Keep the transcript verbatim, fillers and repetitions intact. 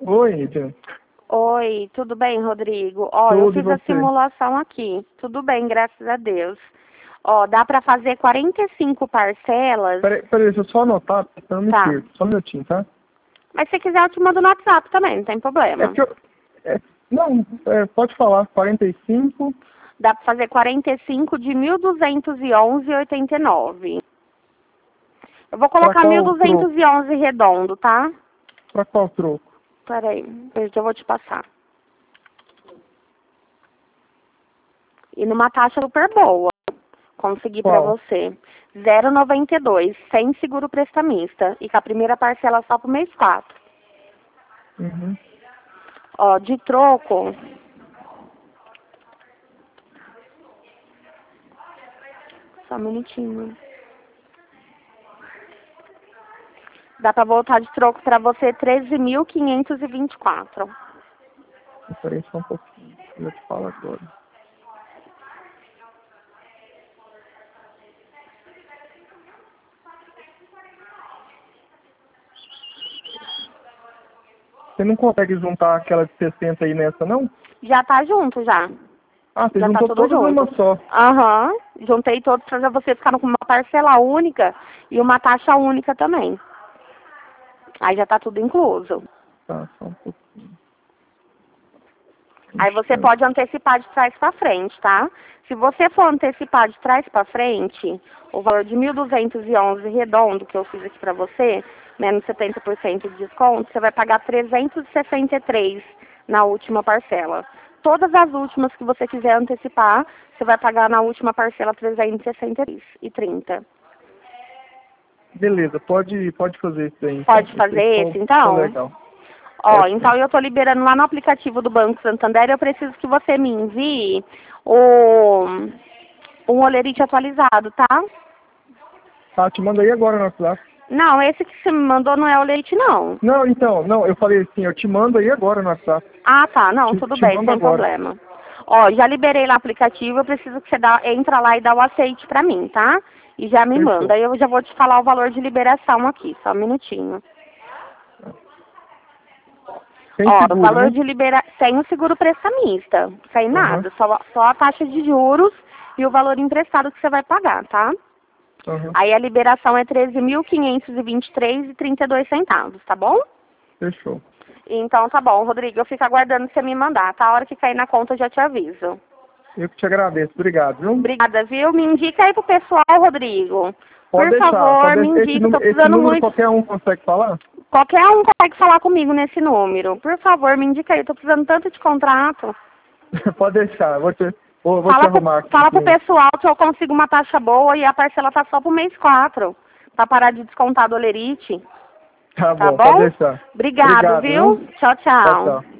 Oi, Edna. Oi, tudo bem, Rodrigo? Ó, eu fiz a simulação aqui. Tudo bem, graças a Deus. Ó, dá pra fazer quarenta e cinco parcelas. Peraí, peraí, deixa eu só anotar, pra não me Tá. perco. Só um minutinho, tá? Mas se quiser eu te mando no WhatsApp também, não tem problema. É que eu... é, não, é, pode falar. quarenta e cinco... Dá pra fazer quarenta e cinco de mil duzentos e onze e oitenta e nove. Eu vou colocar qual mil duzentos e onze redondo, tá? Pra qual troco? Peraí, eu vou te passar. E numa taxa super boa. Consegui pra Qual? você. zero vírgula noventa e dois, sem seguro prestamista. E com a primeira parcela só pro mês quatro. Uhum. Ó, de troco... Só um minutinho. Dá pra voltar de troco pra você treze mil quinhentos e vinte e quatro. Peraí só um pouquinho. Eu te falo agora. Você não consegue juntar aquela de sessenta aí nessa, não? Já tá junto, já. Ah, você Já juntou tá tudo todas numa junto. só. Aham. Juntei todos pra você ficar com uma parcela única e uma taxa única também. Aí já tá tudo incluso. Tá, só um pouquinho. Aí você pode antecipar de trás pra frente, tá? Se você for antecipar de trás pra frente, o valor de mil duzentos e onze redondo que eu fiz aqui pra você, menos setenta por cento de desconto, você vai pagar trezentos e sessenta e três na última parcela. Todas as últimas que você quiser antecipar, você vai pagar na última parcela trezentos e sessenta e três e trinta. Beleza, pode, pode fazer isso aí. Pode então. fazer Esse esse, ficou- então? ficou legal. Ó, É, então eu tô liberando lá no aplicativo do Banco Santander, eu preciso que você me envie o um olerite atualizado, tá? Tá, te mando aí agora no WhatsApp. Não, esse que você me mandou não é olerite, não. Não, então, não, eu falei assim, eu te mando aí agora no WhatsApp. Ah, tá, não, Te, tudo te bem, mando sem agora. problema. Ó, já liberei lá o aplicativo, eu preciso que você dá, entra lá e dá o aceite pra mim, tá? E já me Fechou. manda, aí eu já vou te falar o valor de liberação aqui, só um minutinho. Sem Ó, seguro, o valor né? de liberação, sem o seguro prestamista, sem Uhum. nada, só, só a taxa de juros e o valor emprestado que você vai pagar, tá? Uhum. Aí a liberação é treze mil quinhentos e vinte e três reais e trinta e dois centavos, tá bom? Fechou. Então tá bom, Rodrigo, eu fico aguardando você me mandar, tá? A hora que cair na conta eu já te aviso. Eu que te agradeço, obrigado, viu? Obrigada, viu? Me indica aí pro pessoal, Rodrigo. Pode Por deixar, favor, pode me deixar. Esse, indica, número- tô esse precisando número muito. qualquer um consegue falar? Qualquer um consegue falar comigo nesse número. Por favor, me indica aí, tô precisando tanto de contrato. Pode deixar, vou te, vou, vou te Fala, pro, arrumar aqui. fala pro sim. pessoal que eu consigo uma taxa boa e a parcela tá só pro mês quatro. Pra parar de descontar do olerite. Tá, Tá bom, bom? pode deixar. Obrigado, Obrigado, viu? viu? Tchau, Tchau, tchau. tchau.